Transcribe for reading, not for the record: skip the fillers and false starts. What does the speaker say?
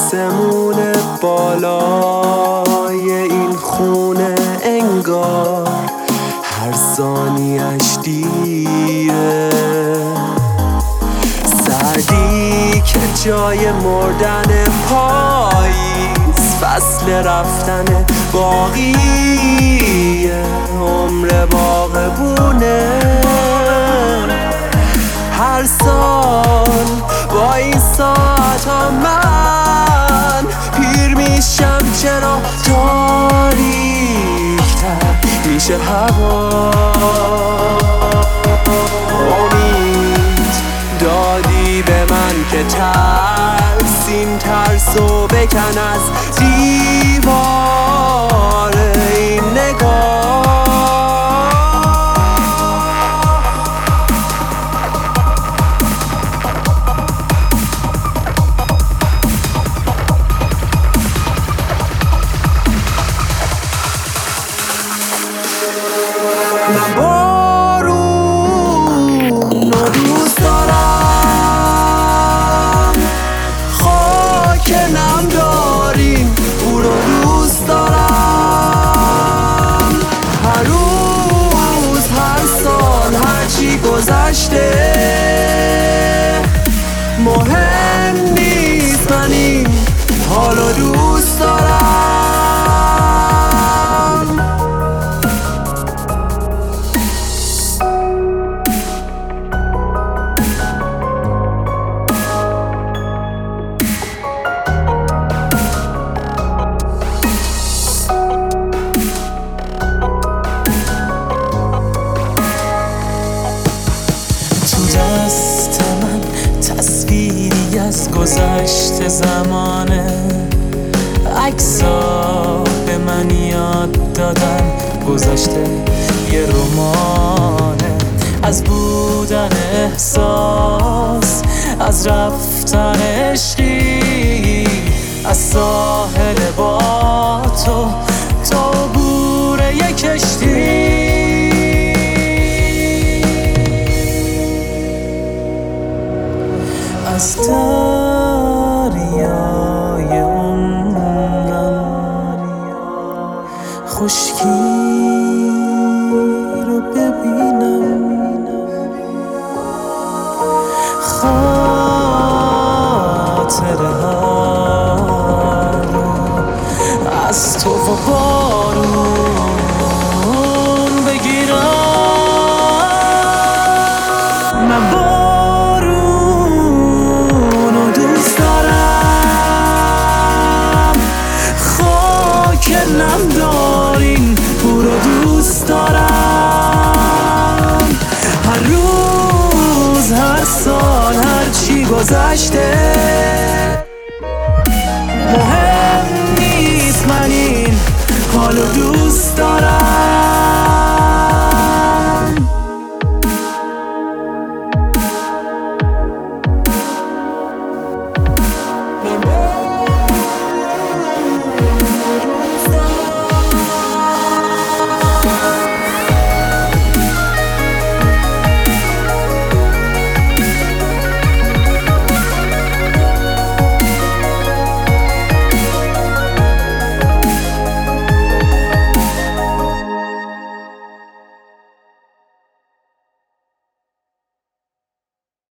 آسمون بالای این خونه انگار هر ثانیه‌اش دیره، سردی که جای مردن پاییز، فصل رفتن باقیه، عمر باغبونه. هر سال با این ساعت ها من پیر میشم، چرا تاریک‌تر میشه هوا. امید دادی به من که ترس، این ترسو بکن از دیوار این نگاه. من بارون رو دوست دارم، خاک نم داریم او رو دوست دارم. هر روز، هر سال، هرچی گذشته مهم نیست، من این حال رو دوست دارم. دست من تصویری از گذشته زمانه، عکس‌ها به من یاد دادن گذشته یه رمانه. از بودن احساس، از رفتن عشقی، از ساحل با تو تا عبور یک کشتی. از دریای عمرم خشکی رو ببینم، خاطره ها رو از تو و بارون بگیرم. من نم دارین او رو دوست دارم. هر روز، هر سال، هر چی گذشته